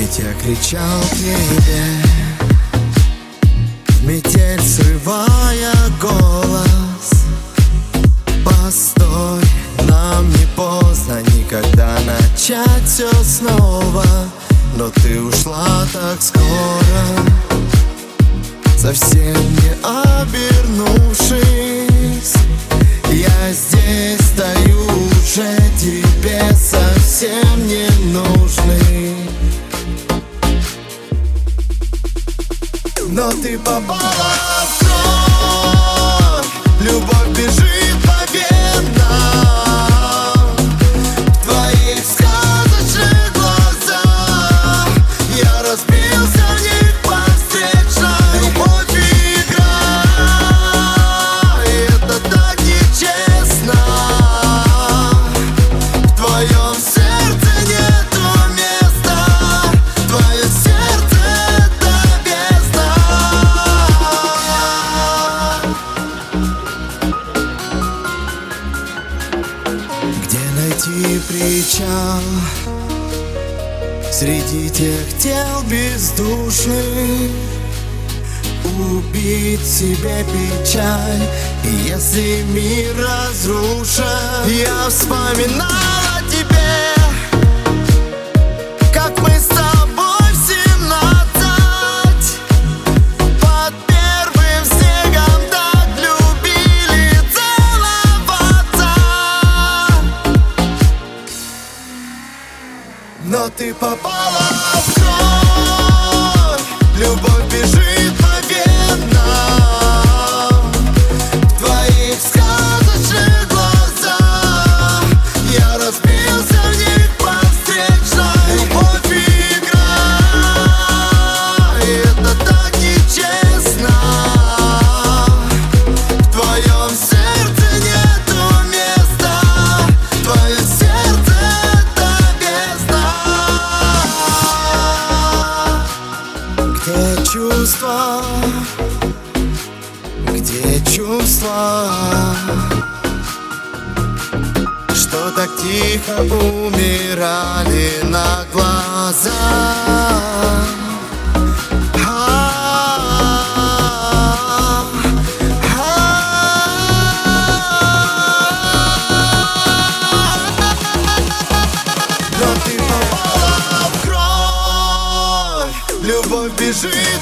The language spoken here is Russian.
Ведь я кричал к тебе в метель, срывая голос. Постой, нам не поздно никогда начать все снова. Но ты ушла так скоро, совсем не обернувшись. Я здесь стою, уже тебе совсем не нужный. Но ты попала в кровь, любовь бежит по венам. В твоих сказочных глазах я разбился в них по встречной. Любовь игра, и это так нечестно. В твоем сердце нету места, твое сердце это бездна. Где найти причал среди тех тел бездушных? Убить себе печаль, и если мир разрушен. Я вспоминал о тебе, как мы с тобой в 17 под первым снегом так любили целоваться. Но ты попала в кровь, любовь бежит по венам. В твоих сказочных глазах я разбился в них по встречной. Любовь игра, и это так нечестно. В твоем сердце нету места, твое сердце это бездна. Где чувства? Где чувства? Что так тихо умирали на глазах? Но ты попала в кровь, любовь бежит